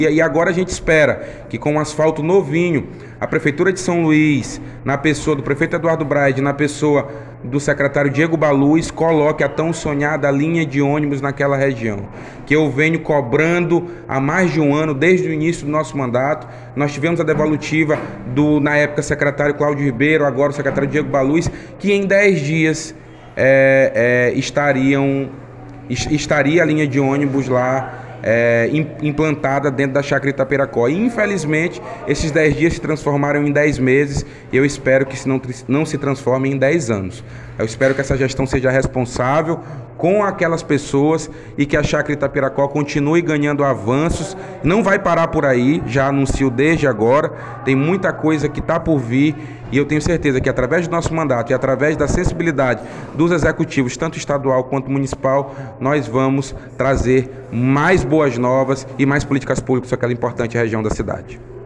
E agora a gente espera que com um asfalto novinho, a Prefeitura de São Luís, na pessoa do prefeito Eduardo Braide, na pessoa do secretário Diego Baluz, coloque a tão sonhada linha de ônibus naquela região, que eu venho cobrando há mais de um ano, desde o início do nosso mandato. Nós tivemos a devolutiva do, na época, secretário Cláudio Ribeiro, agora o secretário Diego Baluz, que em 10 dias estaria a linha de ônibus lá implantada dentro da Chácara Itaperacó. E infelizmente esses 10 dias se transformaram em 10 meses e eu espero que não se transforme em 10 anos. Eu espero que essa gestão seja responsável com aquelas pessoas e que a Chácara Itaperacó continue ganhando avanços. Não vai parar por aí, já anuncio desde agora, tem muita coisa que está por vir e eu tenho certeza que através do nosso mandato e através da sensibilidade dos executivos, tanto estadual quanto municipal, nós vamos trazer mais boas novas e mais políticas públicas para aquela importante região da cidade.